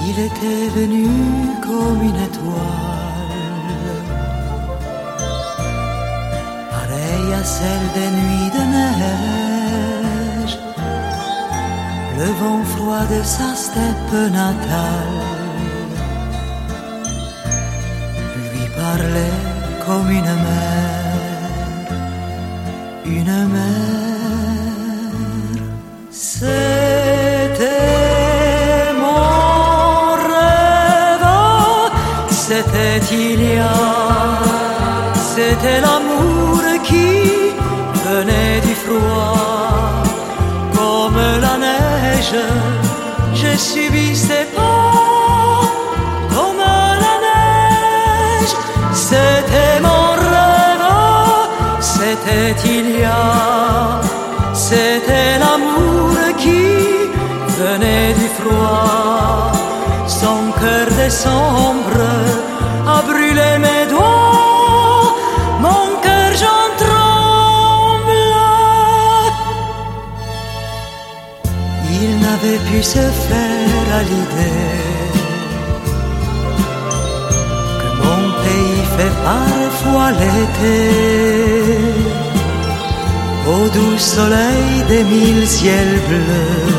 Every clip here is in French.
Il était venu comme une étoile, pareille à celle des nuits de neige. Le vent froid de sa steppe natale lui parlait comme une mère, une mère. C'était mon rêve, c'était il y a, c'était l'amour qui venait du froid. Comme la neige, j'ai subi ses pas, comme la neige. C'était mon rêve, c'était il y a, c'était l'amour qui venait du froid. Son cœur décembre a brûlé mes doigts, mon cœur j'en tremble. Il n'avait pu se faire à l'idée que mon pays fait parfois l'été, au doux soleil des mille ciels bleus.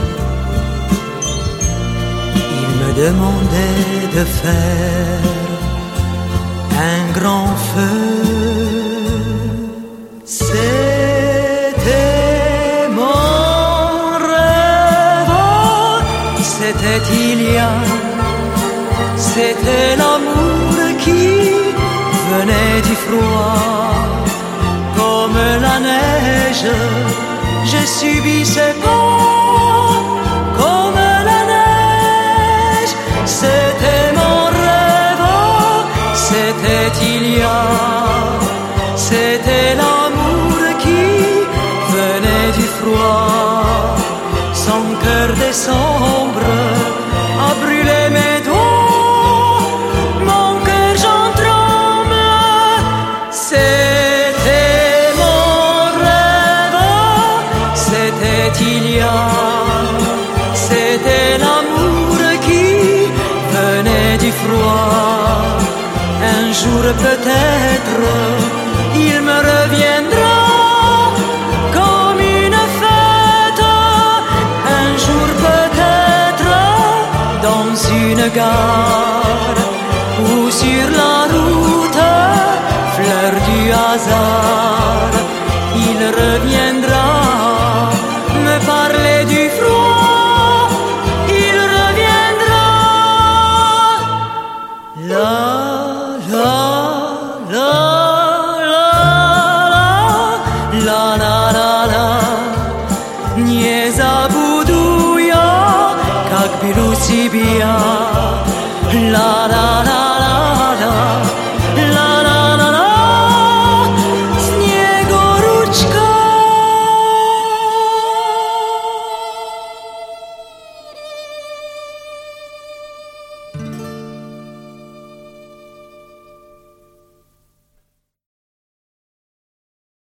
Il me demandait de faire un grand feu. C'était mon rêve, c'était il y a, c'était l'amour qui venait du froid. Comme la neige, j'ai subi ses pas, comme la neige. C'était mon rêve, c'était il y a, c'était l'amour qui venait du froid. Son cœur décembre a brûlé mes doigts, mon cœur j'en tremble. C'était il y a, c'était l'amour qui venait du froid. Un jour peut-être il me reviendra comme une fête. Un jour peut-être dans une gare ou sur la route, fleur du hasard, il reviendra me parler du froid, il reviendra. La la la la la la la la nie zabuduję, jak Bilusibia.